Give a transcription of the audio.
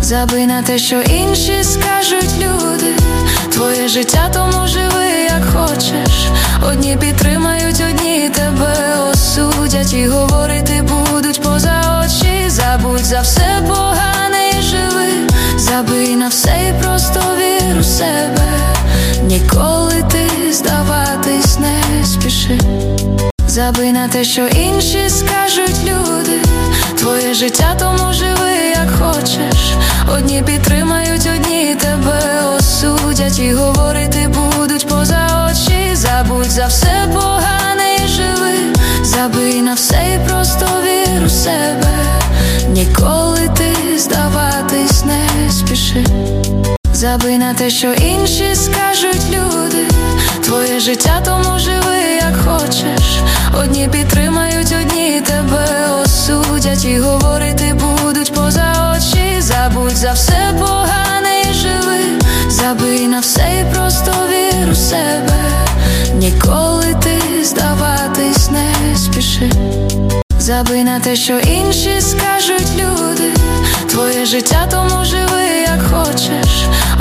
Забий на те, що інші скажуть люди. Твоє життя, тому живи як хочеш. Одні підтримають, одні тебе осудять і говорити будуть поза очі. Забудь за все погане і живи. Забий на все і просто вір у себе. Ніколи ти здаватись не спіши. Забий на те, що інші скажуть люди. Твоє життя, тому живи як хочеш. Одні підтримають, одні тебе осудять і говорити будуть поза очі. Забудь за все погане і живи. Забий на все і просто вір у себе. Ніколи ти здаватись не спіши. Забий на те, що інші скажуть люди. Твоє життя, тому живи як хочеш. Одні підтримають, одні тебе осудять і говорити будуть поза очі. Забудь за все погане і живи. Забий на все і просто вір у себе. Ніколи ти здаватись не спіши. Забий на те, що інші скажуть люди. Твоє життя, тому живи як хочеш.